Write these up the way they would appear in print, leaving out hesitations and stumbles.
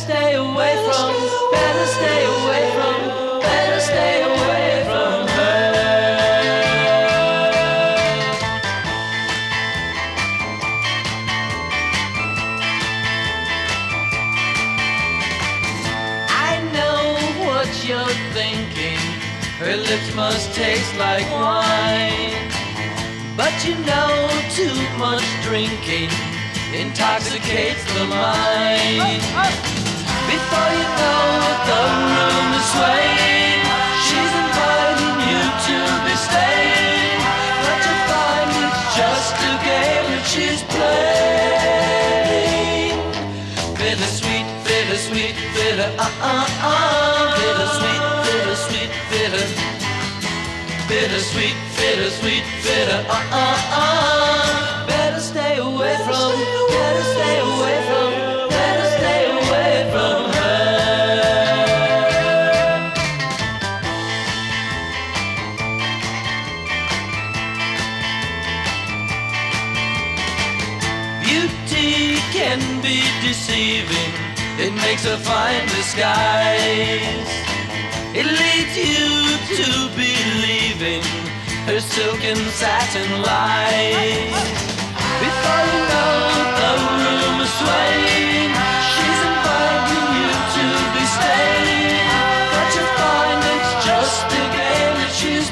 stay away from, better stay away from, better stay away from her. I know what you're thinking, her lips must taste like wine. But you know too much drinking intoxicates the mind. Before you know it, the room is swaying. She's inviting you to be staying, but you find it's just a game that she's playing. Bittersweet, bittersweet, bitter, bittersweet, bittersweet, bitter. Bittersweet, bittersweet, bitter, better stay away from, better stay away from, better stay away from her. Beauty can be deceiving, it makes a fine disguise. It leads you to believing her silk and satin lies. Before you know the room is swaying, she's inviting you to be staying, but you find it's just a game that she's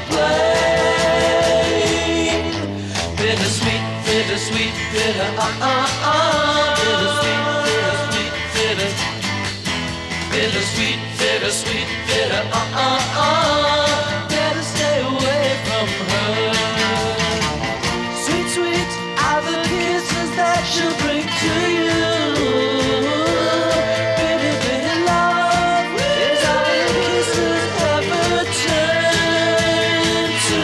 playing. Bittersweet, bittersweet, bitter, bittersweet, bittersweet, bitter. Bittersweet, bittersweet, bitter, better stay away from her. Sweet, sweet are the kisses that she'll bring to you. Bitter, bitter love is all the kisses ever turn to.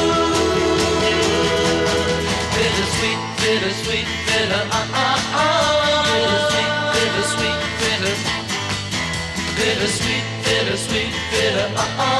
Bittersweet, bittersweet, bitter, bittersweet, bittersweet, bitter. Bittersweet, bittersweet, bitter,